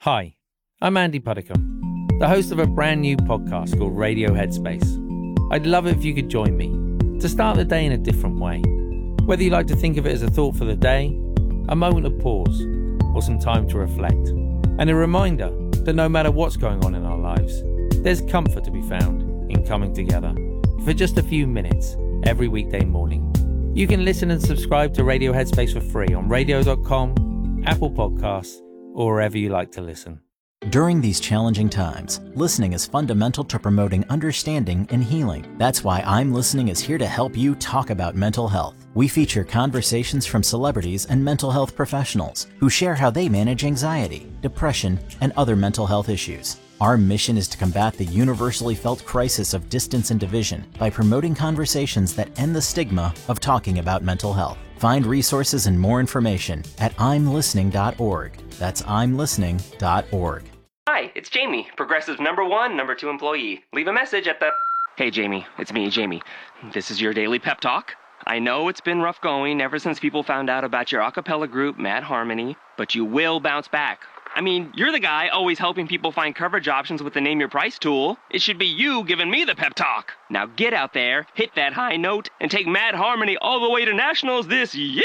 Hi, I'm Andy Puddicombe, the host of a brand new podcast called Radio Headspace. I'd love it if you could join me to start the day in a different way. Whether you like to think of it as a thought for the day, a moment of pause, or some time to reflect. And a reminder that no matter what's going on in our lives, there's comfort to be found in coming together for just a few minutes every weekday morning. You can listen and subscribe to Radio Headspace for free on radio.com, Apple Podcasts, or wherever you like to listen. During these challenging times, listening is fundamental to promoting understanding and healing. That's why I'm Listening is here to help you talk about mental health. We feature conversations from celebrities and mental health professionals who share how they manage anxiety, depression, and other mental health issues. Our mission is to combat the universally felt crisis of distance and division by promoting conversations that end the stigma of talking about mental health. Find resources and more information at imlistening.org. That's imlistening.org. Hi, it's Jamie, Progressive's #1, #2 employee. Leave a message at the... Hey, Jamie, it's me, Jamie. This is your daily pep talk. I know it's been rough going ever since people found out about your a cappella group, Mad Harmony, but you will bounce back. I mean, you're the guy always helping people find coverage options with the Name Your Price tool. It should be you giving me the pep talk. Now get out there, hit that high note, and take Mad Harmony all the way to nationals this year!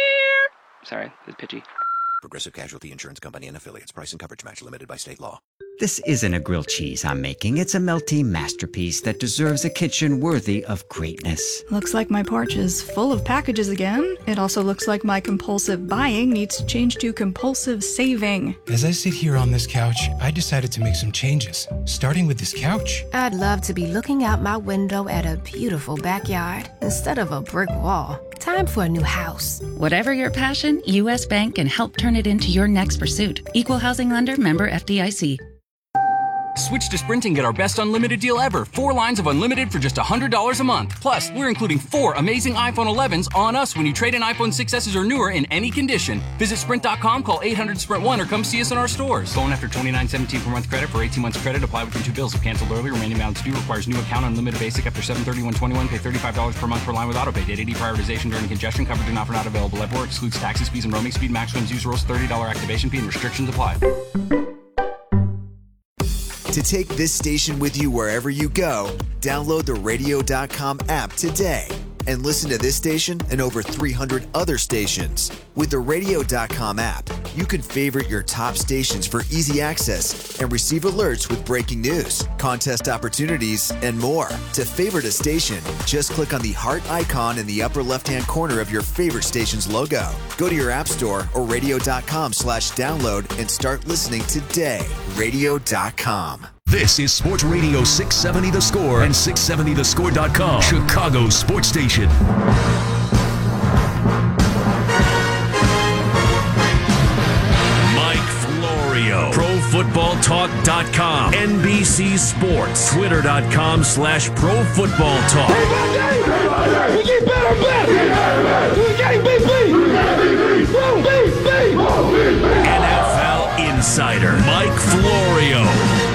Sorry, it's pitchy. Progressive Casualty Insurance Company and Affiliates. Price and coverage match limited by state law. This isn't a grilled cheese I'm making. It's a melty masterpiece that deserves a kitchen worthy of greatness. Looks like my porch is full of packages again. It also looks like my compulsive buying needs to change to compulsive saving. As I sit here on this couch, I decided to make some changes, starting with this couch. I'd love to be looking out my window at a beautiful backyard instead of a brick wall. Time for a new house. Whatever your passion, U.S. Bank can help turn it into your next pursuit. Equal housing lender, member FDIC. Switch to Sprint and get our best unlimited deal ever. 4 lines of unlimited for just $100 a month. Plus, we're including 4 amazing iPhone 11s on us when you trade in iPhone 6s or newer in any condition. Visit Sprint.com, call 800-SPRINT1 or come see us in our stores. Phone after $29.17 per month credit for 18 months credit. Apply within 2 bills. If canceled early, remaining balance due. Requires new account. Unlimited basic after $731.21. Pay $35 per month per line with autopay. Data prioritization during congestion. Coverage and offer not available everywhere. Excludes taxes, fees, and roaming speed. Maximum use rules. $30 activation fee and restrictions apply. To take this station with you wherever you go, download the radio.com app today and listen to this station and over 300 other stations. With the radio.com app, you can favorite your top stations for easy access and receive alerts with breaking news, contest opportunities, and more. To favorite a station, just click on the heart icon in the upper left-hand corner of your favorite station's logo. Go to your app store or radio.com/download and start listening today. Radio.com. This is Sports Radio 670 The Score and 670thescore.com, Chicago's sports station. Mike Florio, ProFootballTalk.com, NBC Sports, Twitter.com/ProFootballTalk. We get better and better. We getting NFL Insider, Mike Florio.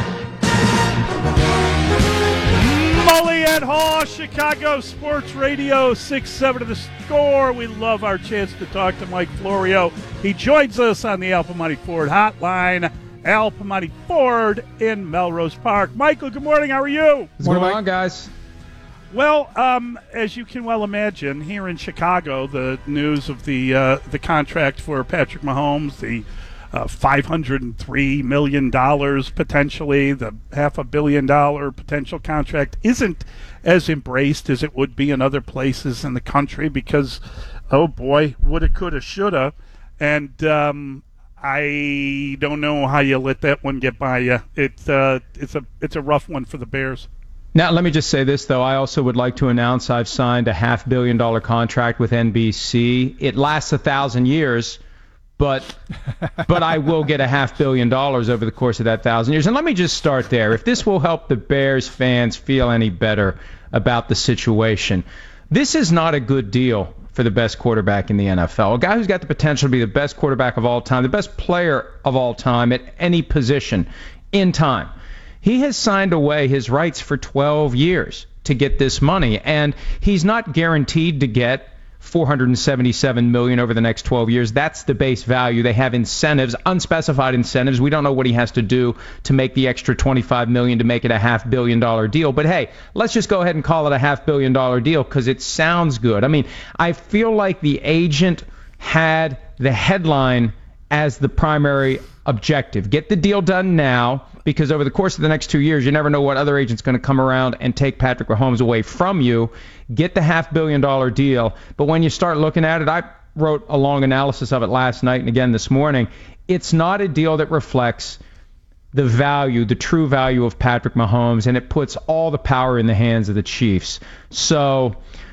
Mully at Hall, Chicago Sports Radio 670 The Score. We love our chance to talk to Mike Florio. He joins us on the Al Piemonte Ford hotline. Al Piemonte Ford in Melrose Park. Michael, good morning. How are you? What's going on, guys? Well, as you can well imagine, here in Chicago, the news of the contract for Patrick Mahomes, the $503 million potentially, the $500 million potential contract isn't as embraced as it would be in other places in the country because, oh boy, woulda, coulda, shoulda. And I don't know how you let that one get by you. It's a rough one for the Bears. Now, let me just say this, though. I also would like to announce I've signed a $500 million contract with NBC. It lasts 1,000 years. But I will get $500 million over the course of that 1,000 years. And let me just start there. If this will help the Bears fans feel any better about the situation, this is not a good deal for the best quarterback in the NFL. A guy who's got the potential to be the best quarterback of all time, the best player of all time at any position in time. He has signed away his rights for 12 years to get this money, and he's not guaranteed to get $477 million over the next 12 years. That's the base value. They have incentives, unspecified incentives. We don't know what he has to do to make the extra $25 million to make it a $500 million deal. But hey, let's just go ahead and call it a $500 million deal because it sounds good. I mean, I feel like the agent had the headline as the primary objective. Get the deal done now, because over the course of the next 2 years, you never know what other agent's going to come around and take Patrick Mahomes away from you. Get the $500 million deal. But when you start looking at it, I wrote a long analysis of it last night and again this morning. It's not a deal that reflects the value, the true value of Patrick Mahomes, and it puts all the power in the hands of the Chiefs. So,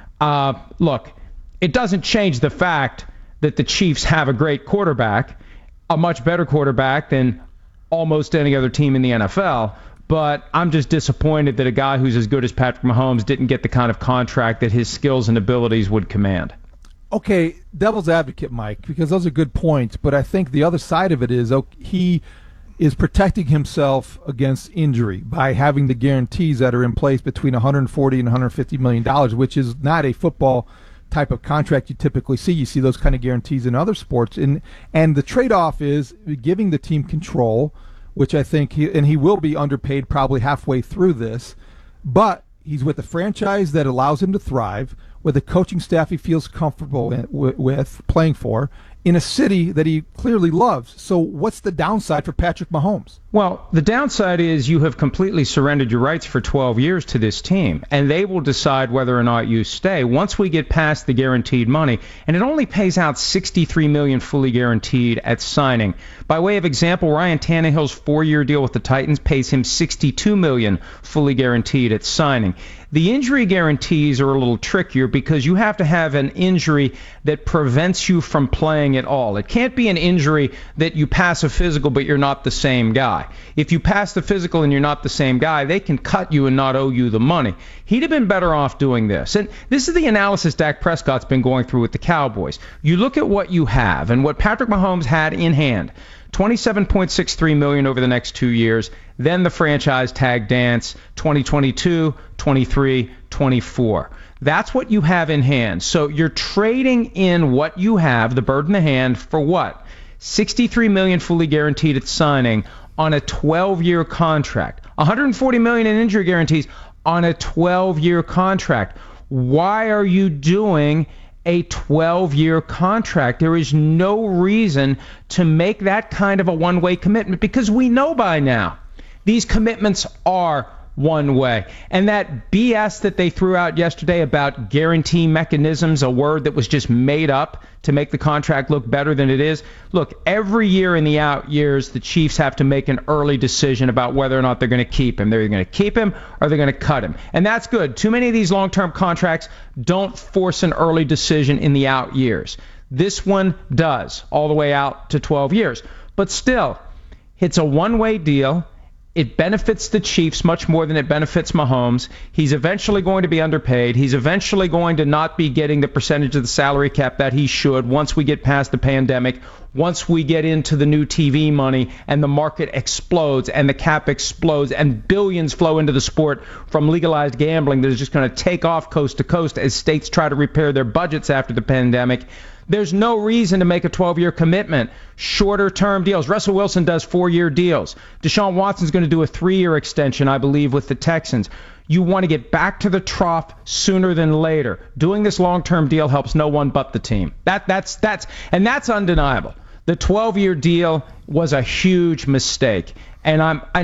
look, it doesn't change the fact that the Chiefs have a great quarterback, a much better quarterback than almost any other team in the NFL. But I'm just disappointed that a guy who's as good as Patrick Mahomes didn't get the kind of contract that his skills and abilities would command. Okay, devil's advocate, Mike, because those are good points. But I think the other side of it is he is protecting himself against injury by having the guarantees that are in place between $140 and $150 million, which is not a football type of contract you typically see. You see those kind of guarantees in other sports. And the trade-off is giving the team control, which I think he will be underpaid probably halfway through this, but he's with a franchise that allows him to thrive, with a coaching staff he feels comfortable with playing for, in a city that he clearly loves. So what's the downside for Patrick Mahomes? Well, the downside is you have completely surrendered your rights for 12 years to this team, and they will decide whether or not you stay once we get past the guaranteed money. And it only pays out $63 million fully guaranteed at signing. By way of example, Ryan Tannehill's 4-year deal with the Titans pays him $62 million fully guaranteed at signing. The injury guarantees are a little trickier because you have to have an injury that prevents you from playing at all. It can't be an injury that you pass a physical but you're not the same guy. If you pass the physical and you're not the same guy, they can cut you and not owe you the money. He'd have been better off doing this. And this is the analysis Dak Prescott's been going through with the Cowboys. You look at what you have and what Patrick Mahomes had in hand. $27.63 million over the next 2 years, then the franchise tag dance, 2022, 23, 24. That's what you have in hand. So you're trading in what you have, the bird in the hand, for what? $63 million fully guaranteed at signing on a 12-year contract. $140 million in injury guarantees on a 12-year contract. Why are you doing a 12-year contract? There is no reason to make that kind of a one-way commitment, because we know by now these commitments are one way. And that BS that they threw out yesterday about guarantee mechanisms, a word that was just made up to make the contract look better than it is. Look, every year in the out years, the Chiefs have to make an early decision about whether or not they're going to keep him. They're either going to keep him or they're going to cut him. And that's good. Too many of these long-term contracts don't force an early decision in the out years. This one does, all the way out to 12 years. But still, it's a one-way deal. It benefits the Chiefs much more than it benefits Mahomes. He's eventually going to be underpaid. He's eventually going to not be getting the percentage of the salary cap that he should once we get past the pandemic, once we get into the new TV money and the market explodes and the cap explodes and billions flow into the sport from legalized gambling that is just going to take off coast to coast as states try to repair their budgets after the pandemic. There's no reason to make a 12-year commitment. Shorter-term deals. Russell Wilson does 4-year deals. Deshaun Watson's going to do a 3-year extension, I believe, with the Texans. You want to get back to the trough sooner than later. Doing this long-term deal helps no one but the team. That's undeniable. The 12-year deal was a huge mistake. And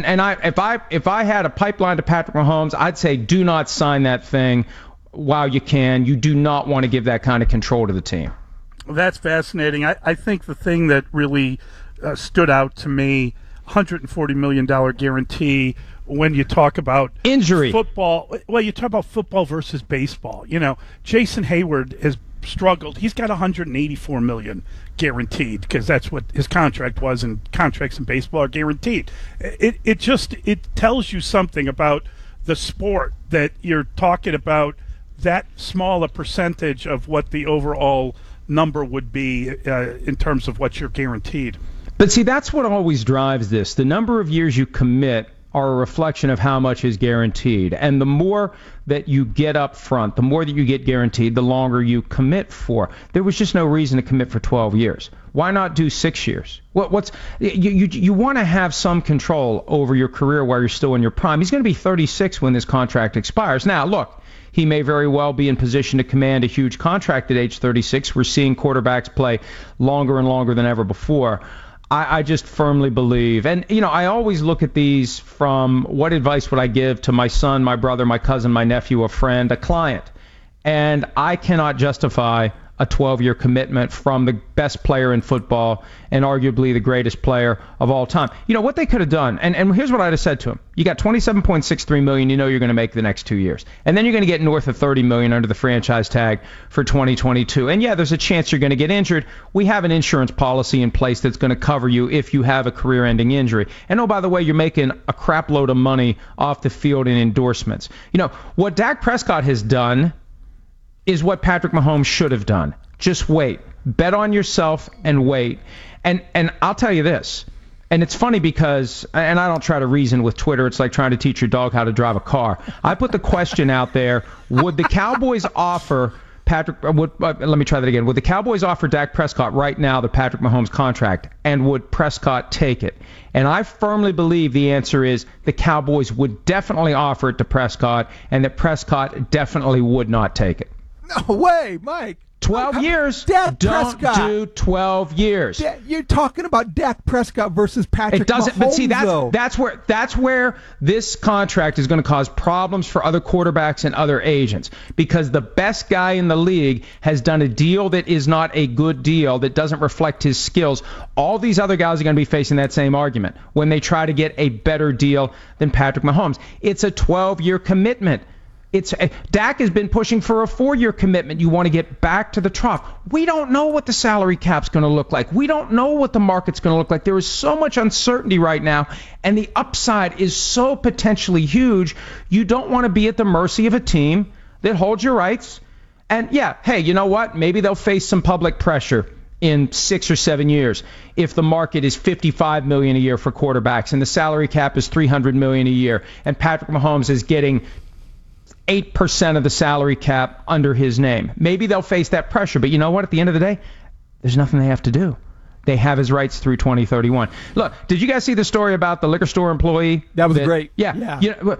if I had a pipeline to Patrick Mahomes, I'd say do not sign that thing while you can. You do not want to give that kind of control to the team. That's fascinating. I think the thing that really stood out to me, $140 million guarantee, when you talk about injury football. Well, you talk about football versus baseball. You know, Jason Hayward has struggled. He's got $184 million guaranteed because that's what his contract was, and contracts in baseball are guaranteed. It tells you something about the sport that you're talking about that small a percentage of what the overall number would be in terms of what you're guaranteed. But see, that's what always drives this. The number of years you commit are a reflection of how much is guaranteed. And the more that you get up front, the more that you get guaranteed, the longer you commit for. There was just no reason to commit for 12 years. Why not do 6 years? You want to have some control over your career while you're still in your prime. He's going to be 36 when this contract expires. Now, look, he may very well be in position to command a huge contract at age 36. We're seeing quarterbacks play longer and longer than ever before. I just firmly believe, and I always look at these from what advice would I give to my son, my brother, my cousin, my nephew, a friend, a client. And I cannot justify a 12-year commitment from the best player in football and arguably the greatest player of all time. What they could have done, and here's what I'd have said to him. You got $27.63 million you're going to make the next 2 years. And then you're going to get north of $30 million under the franchise tag for 2022. And yeah, there's a chance you're going to get injured. We have an insurance policy in place that's going to cover you if you have a career-ending injury. And oh, by the way, you're making a crap load of money off the field in endorsements. What Dak Prescott has done is what Patrick Mahomes should have done. Just wait. Bet on yourself and wait. And I'll tell you this, and it's funny because, and I don't try to reason with Twitter, it's like trying to teach your dog how to drive a car. I put the question out there, would the Cowboys offer let me try that again. Would the Cowboys offer Dak Prescott right now the Patrick Mahomes contract, and would Prescott take it? And I firmly believe the answer is the Cowboys would definitely offer it to Prescott, and that Prescott definitely would not take it. No way, Mike. 12 years. Dak Don't Prescott. do 12 years. You're talking about Dak Prescott versus Patrick Mahomes. It doesn't. But see, though. that's where this contract is going to cause problems for other quarterbacks and other agents, because the best guy in the league has done a deal that is not a good deal, that doesn't reflect his skills. All these other guys are going to be facing that same argument when they try to get a better deal than Patrick Mahomes. It's a 12-year commitment. Dak has been pushing for a 4-year commitment. You want to get back to the trough. We don't know what the salary cap's going to look like. We don't know what the market's going to look like. There is so much uncertainty right now, and the upside is so potentially huge. You don't want to be at the mercy of a team that holds your rights. And yeah, hey, you know what? Maybe they'll face some public pressure in 6 or 7 years if the market is $55 million a year for quarterbacks and the salary cap is $300 million a year, and Patrick Mahomes is getting 8% of the salary cap under his name. Maybe they'll face that pressure, but you know what? At the end of the day, there's nothing they have to do. They have his rights through 2031. Look, did you guys see the story about the liquor store employee? That was great. Yeah.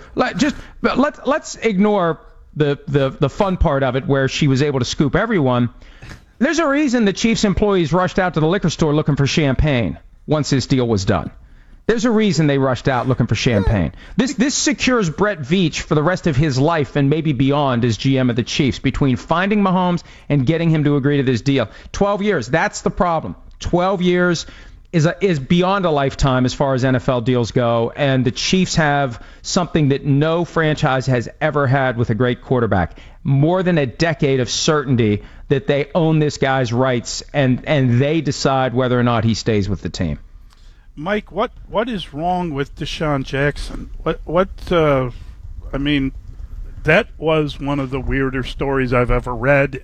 Let's ignore the fun part of it where she was able to scoop everyone. There's a reason the Chiefs employees rushed out to the liquor store looking for champagne once this deal was done. There's a reason they rushed out looking for champagne. This secures Brett Veach for the rest of his life and maybe beyond as GM of the Chiefs, between finding Mahomes and getting him to agree to this deal. 12 years, that's the problem. 12 years is beyond a lifetime as far as NFL deals go, and the Chiefs have something that no franchise has ever had with a great quarterback. More than a decade of certainty that they own this guy's rights, and they decide whether or not he stays with the team. Mike, what is wrong with Deshaun Jackson? I mean, that was one of the weirder stories I've ever read,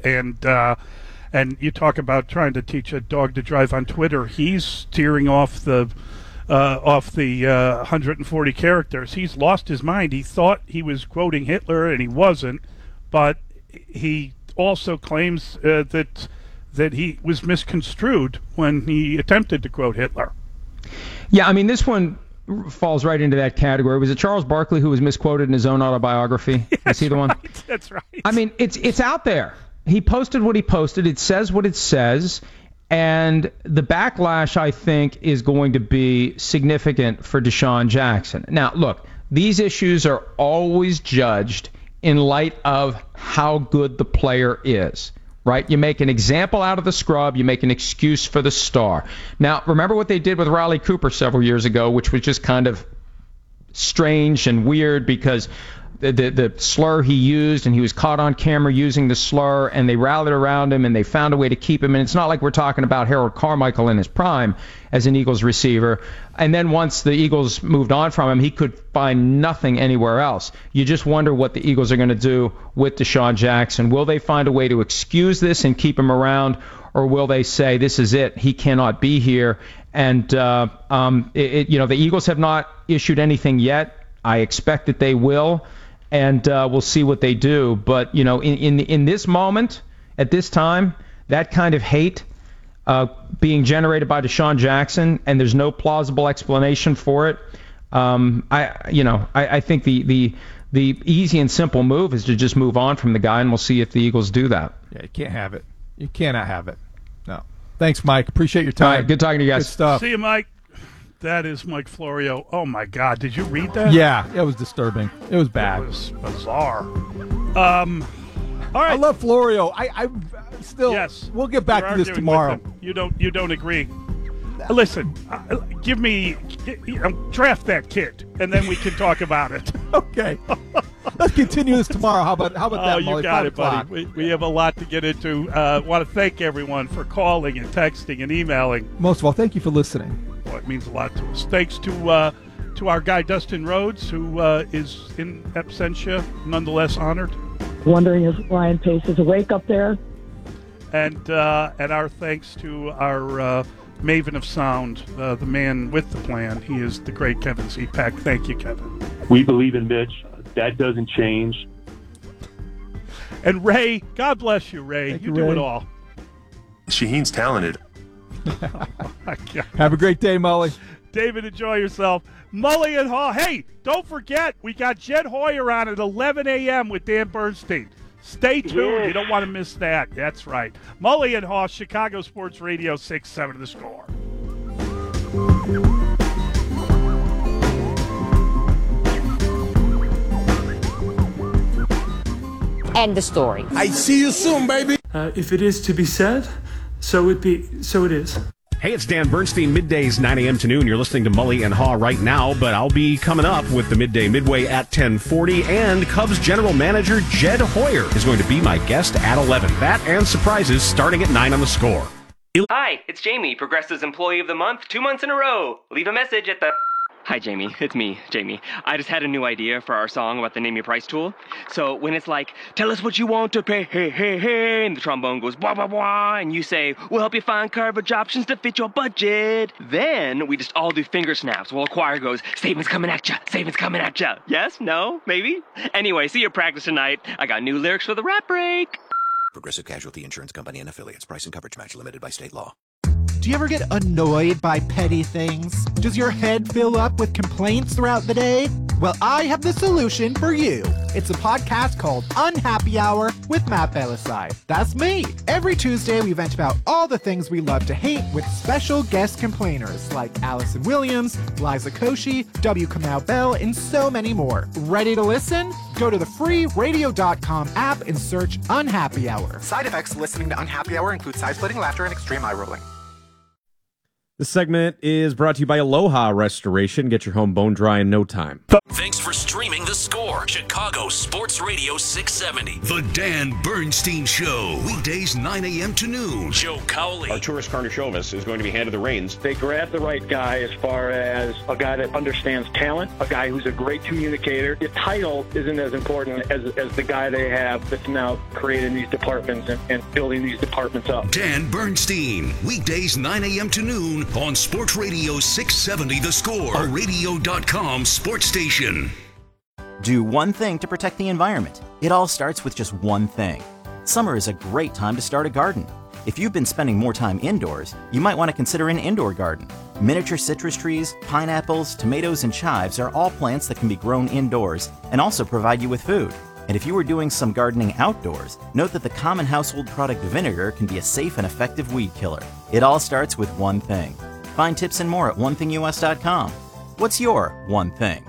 and you talk about trying to teach a dog to drive on Twitter. He's steering off the 140 characters. He's lost his mind. He thought he was quoting Hitler, and he wasn't. But he also claims that he was misconstrued when he attempted to quote Hitler. Yeah, I mean, this one falls right into that category. Was it Charles Barkley who was misquoted in his own autobiography? Is he the one? That's right. I mean, it's out there. He posted what he posted. It says what it says. And the backlash, I think, is going to be significant for Deshaun Jackson. Now, look, these issues are always judged in light of how good the player is. Right? You make an example out of the scrub. You make an excuse for the star. Now, remember what they did with Riley Cooper several years ago, which was just kind of strange and weird because the slur he used, and he was caught on camera using the slur, and they rallied around him, and they found a way to keep him. And it's not like we're talking about Harold Carmichael in his prime as an Eagles receiver. And then once the Eagles moved on from him, he could find nothing anywhere else. You just wonder what the Eagles are going to do with Deshaun Jackson. Will they find a way to excuse this and keep him around, or will they say this is it? He cannot be here. And the Eagles have not issued anything yet. I expect that they will, and we'll see what they do. But in this moment, at this time, that kind of hate being generated by Deshaun Jackson, and there's no plausible explanation for it. I think the easy and simple move is to just move on from the guy, and we'll see if the Eagles do that. Yeah, you can't have it. You cannot have it. No. Thanks, Mike. Appreciate your time. All right, good talking to you guys. Good stuff. See you, Mike. That is Mike Florio. Oh, my God. Did you read that? Yeah, it was disturbing. It was bad. It was bizarre. All right. I love Florio. I still. Yes. We'll get back to this tomorrow. You don't agree. Listen, draft that kid, and then we can talk about it. Okay. Let's continue this tomorrow. How about that, Molly? You got it, buddy. We have a lot to get into. Want to thank everyone for calling and texting and emailing. Most of all, thank you for listening. Well, it means a lot to us. Thanks to our guy Dustin Rhodes, who is in absentia, nonetheless honored. Wondering if Ryan Pace is awake up there. And our thanks to our maven of sound, the man with the plan. He is the great Kevin Zepak. Thank you, Kevin. We believe in Mitch. That doesn't change. And Ray, God bless you, Ray. Thank you you, do Ray. it all. Shaheen's talented. Oh, my God. Have a great day, Molly. David, enjoy yourself. Mully and Hall. Hey, don't forget, we got Jed Hoyer on at 11 a.m. with Dan Bernstein. Stay tuned. Yes. You don't want to miss that. That's right. Mully and Haw, Chicago Sports Radio 6-7 The Score. End the story. I see you soon, baby. If it is to be said, so it is. Hey, it's Dan Bernstein, middays 9 a.m. to noon. You're listening to Mully and Haw right now, but I'll be coming up with the Midday Midway at 10:40, and Cubs general manager Jed Hoyer is going to be my guest at 11. That and surprises starting at 9 on The Score. Hi, it's Jamie, Progressive's Employee of the Month, 2 months in a row. Leave a message at the... Hi, Jamie. It's me, Jamie. I just had a new idea for our song about the Name Your Price tool. So when it's like, tell us what you want to pay, hey, hey, hey, and the trombone goes, blah, blah, blah, and you say, we'll help you find coverage options to fit your budget. Then we just all do finger snaps while a choir goes, savings coming at ya, savings coming at ya. Yes? No? Maybe? Anyway, see you at practice tonight. I got new lyrics for the rap break. Progressive Casualty Insurance Company and Affiliates. Price and coverage match limited by state law. Do you ever get annoyed by petty things? Does your head fill up with complaints throughout the day? Well, I have the solution for you. It's a podcast called Unhappy Hour with Matt Belisai. That's me. Every Tuesday, we vent about all the things we love to hate with special guest complainers like Allison Williams, Liza Koshy, W. Kamau Bell, and so many more. Ready to listen? Go to the free radio.com app and search Unhappy Hour. Side effects listening to Unhappy Hour include side-splitting laughter and extreme eye rolling. This segment is brought to you by Aloha Restoration. Get your home bone dry in no time. Thanks for streaming The Score, Chicago Sports Radio 670. The Dan Bernstein Show, weekdays 9 a.m. to noon. Joe Cowley. Arturas Karnisovas is going to be handed the reins. They grab the right guy as far as a guy that understands talent, a guy who's a great communicator. The title isn't as important as the guy they have that's now creating these departments and building these departments up. Dan Bernstein, weekdays 9 a.m. to noon on Sports Radio 670 The Score, a radio.com sports station. Do one thing to protect the environment. It all starts with just one thing. Summer is a great time to start a garden. If you've been spending more time indoors, you might want to consider an indoor garden. Miniature citrus trees, pineapples, tomatoes, and chives are all plants that can be grown indoors and also provide you with food. And if you were doing some gardening outdoors, note that the common household product vinegar can be a safe and effective weed killer. It all starts with one thing. Find tips and more at onethingus.com. What's your one thing?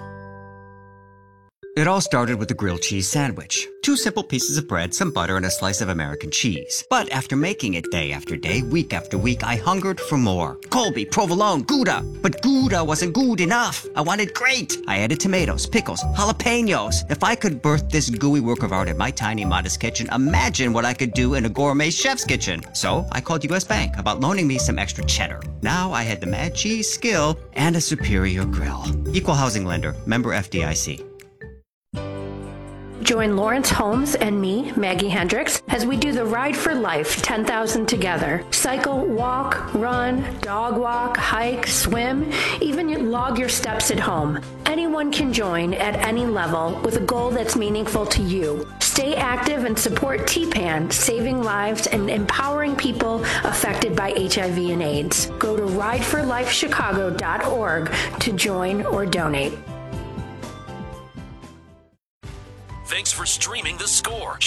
It all started with a grilled cheese sandwich. 2 simple pieces of bread, some butter, and a slice of American cheese. But after making it day after day, week after week, I hungered for more. Colby, provolone, Gouda. But Gouda wasn't good enough. I wanted great. I added tomatoes, pickles, jalapenos. If I could birth this gooey work of art in my tiny, modest kitchen, imagine what I could do in a gourmet chef's kitchen. So I called U.S. Bank about loaning me some extra cheddar. Now I had the mad cheese skill and a superior grill. Equal housing lender, member FDIC. Join Lawrence Holmes and me, Maggie Hendricks, as we do the Ride for Life 10,000 together. Cycle, walk, run, dog walk, hike, swim, even log your steps at home. Anyone can join at any level with a goal that's meaningful to you. Stay active and support TPAN, saving lives and empowering people affected by HIV and AIDS. Go to rideforlifechicago.org to join or donate. Thanks for streaming The Score.